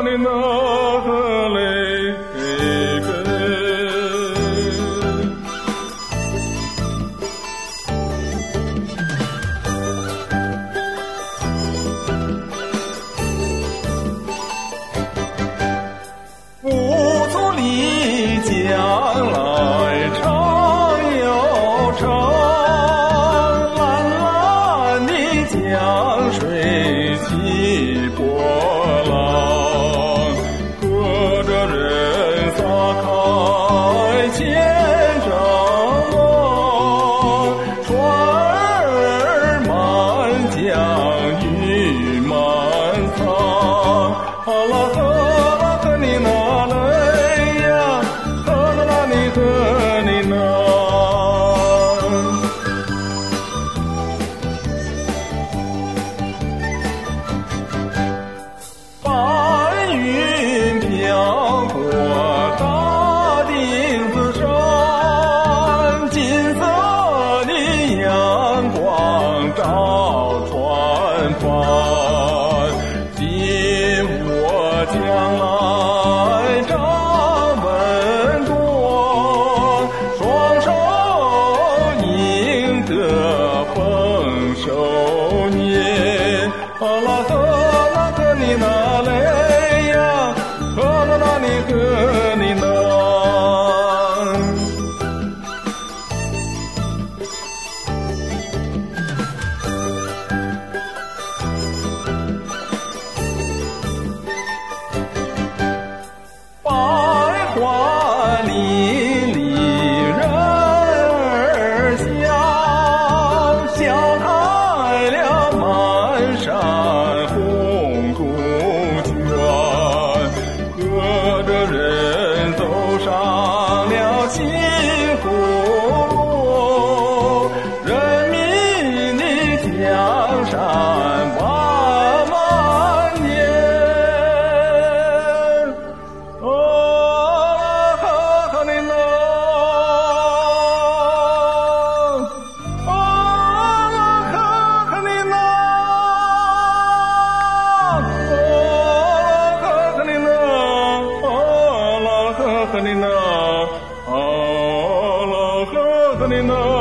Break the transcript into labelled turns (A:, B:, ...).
A: 里那和雷根。不足丽江来长又长，蓝蓝的江水起波浪，隔着人撒开千丈浪，船儿满江鱼满塘，哈啦呵啦你那嘞呀，呵啦你和你那。白云飘过大顶子山，金色的阳光照船帆，今我将来张文多，双手赢得丰收年，哈啦呵啦呵你那嘞呀，呵啦你呵你那。百花林里人儿笑，笑开了满山红杜鹃，隔着人走上了幸福路，人民的江山万万年。你那，啊啦呵呵你那。